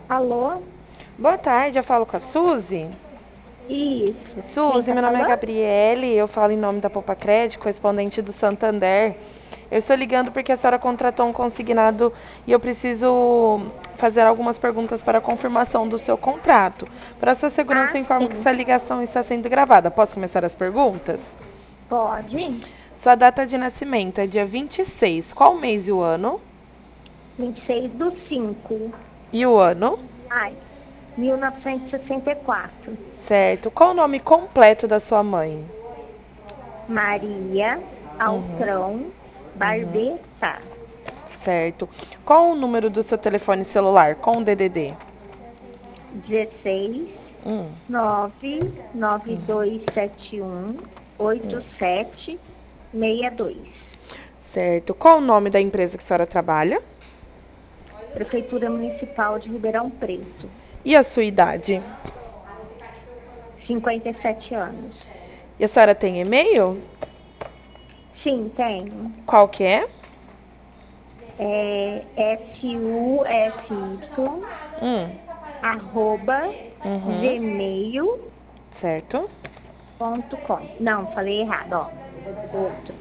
Alô? Boa tarde, eu falo com a Suzy. Isso. Quem Suzy, tá meu nome é falando? Gabriele, eu falo em nome da Poupa Crédito, correspondente do Santander. Eu estou ligando porque a senhora contratou um consignado e eu preciso fazer algumas perguntas para a confirmação do seu contrato. Para sua segurança, Ah, eu informo que sim. essa ligação está sendo gravada. Posso começar as perguntas? Pode. Sua data de nascimento é dia 26. Qual o mês e o ano? 26/5. E o ano? Ai, 1964. Certo. Qual o nome completo da sua mãe? Maria Altrão Barbeta. Certo. Qual o número do seu telefone celular com o DDD? 16 992718762. Certo. Qual o nome da empresa que a senhora trabalha? Prefeitura Municipal de Ribeirão Preto. E a sua idade? 57 anos. E a senhora tem e-mail? Sim, tenho. Qual que é? É SUSY arroba gmail.com. Certo. Não, falei errado, ó. Outro.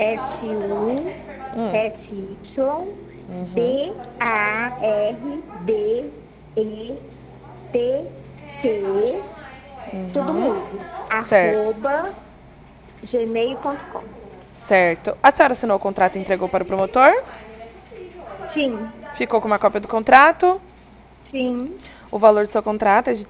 SUSYBARDET, tudo mudo, Certo. arroba gmail.com. Certo. A senhora assinou o contrato e entregou para o promotor? Sim, Ficou com uma cópia do contrato? sim, O valor do seu contrato é de R$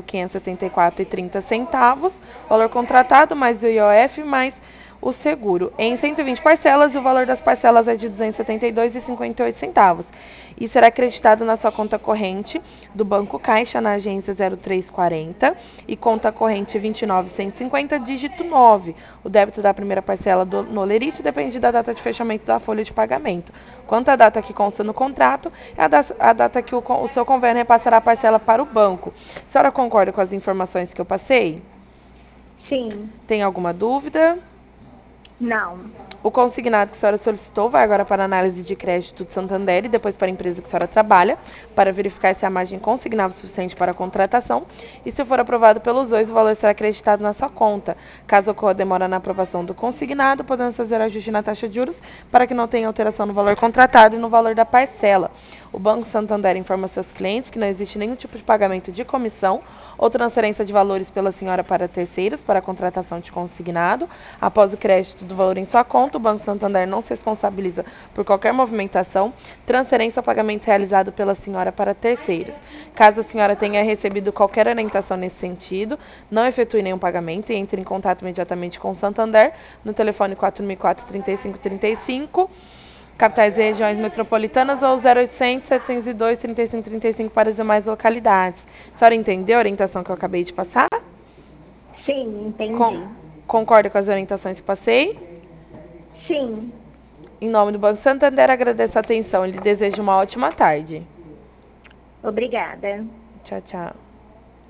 3.574,30. Valor contratado mais o IOF mais o seguro. Em 120 parcelas, e o valor das parcelas é de R$ 272,58. E será acreditado na sua conta corrente do Banco Caixa na agência 0340 e conta corrente 29150, dígito 9. O débito da primeira parcela no Lerite depende da data de fechamento da folha de pagamento. Quanto à data que consta no contrato, é a data que o seu convênio repassará a parcela para o banco. A senhora concorda com as informações que eu passei? sim, Tem alguma dúvida? não, O consignado que a senhora solicitou vai agora para a análise de crédito do Santander e depois para a empresa que a senhora trabalha, para verificar se a margem consignável é suficiente para a contratação. E se for aprovado pelos dois, o valor será acreditado na sua conta. Caso ocorra demora na aprovação do consignado, podemos fazer ajuste na taxa de juros para que não tenha alteração no valor contratado e no valor da parcela. O Banco Santander informa seus clientes que não existe nenhum tipo de pagamento de comissão ou transferência de valores pela senhora para terceiros para a contratação de consignado. Após o crédito do valor em sua conta, o Banco Santander não se responsabiliza por qualquer movimentação, transferência ou pagamento realizado pela senhora para terceiros. Caso a senhora tenha recebido qualquer orientação nesse sentido, não efetue nenhum pagamento e entre em contato imediatamente com o Santander no telefone 4004-3535, capitais e regiões metropolitanas, ou 0800 702 3535 para as demais localidades. A senhora entendeu a orientação que eu acabei de passar? sim, Com- entendi. Concorda com as orientações que passei? Sim, Em nome do Banco Santander, agradeço a atenção e lhe desejo uma ótima tarde. obrigada. Tchau, tchau.